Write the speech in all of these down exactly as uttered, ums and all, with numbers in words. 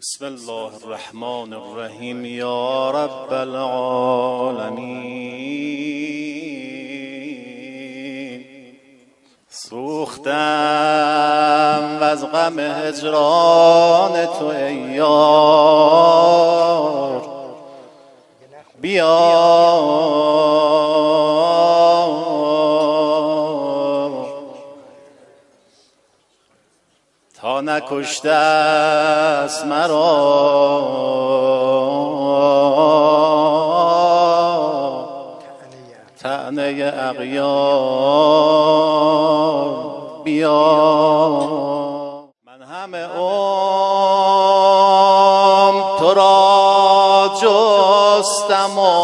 بسم الله الرحمن الرحیم. یا رب العالمین. سوختم و از غم هجران تو ای یار، بیا تا نکشته است مرا طعنه اغیار، بیا. من همه عمر تو را جستم و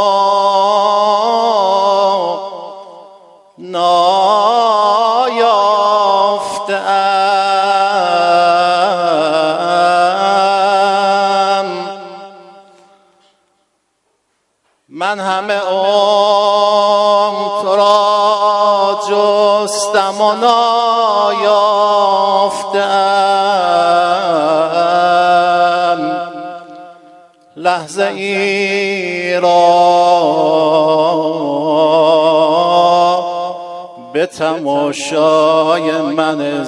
نایافتم. من همه عمر تو را جستم و نایافتم. لحظه ای را به تماشای من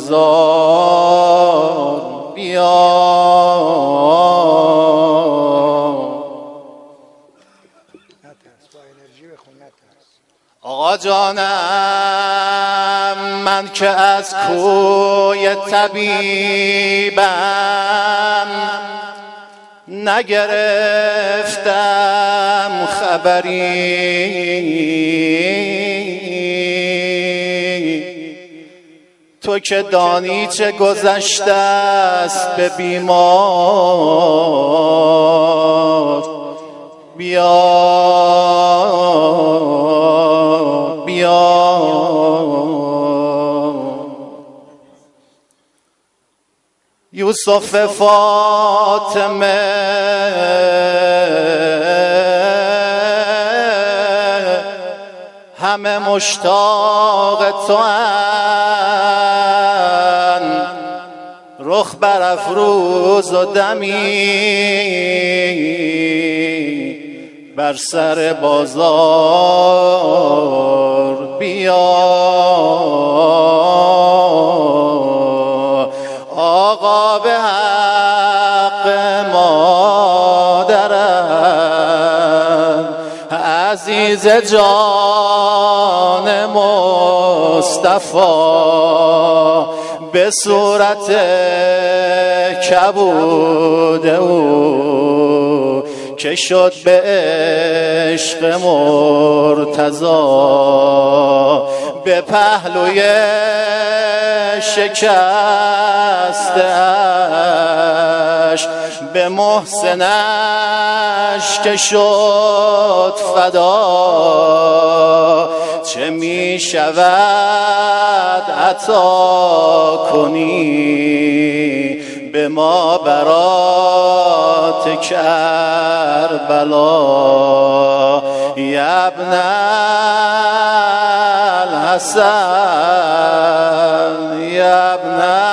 زار، بیا. آقا جانم، من که از کوی طبیبم نگرفتم خبری. تو که دانی چه گذشته است به بیمار، بیا بیا. یوسف فاطمه همه مشتاق تو اند، رخ برافروز و دمی بر سر بازار، بیا. آقا به حق مادرم عزیز جان مصطفی به صورت کبود او که شد به عشق مرتضی، به پهلوی شکستش به محسنش که شد فدا. چه می شود عطا کنی به ما برات کربلا. یا ابن الحسن، یا ابن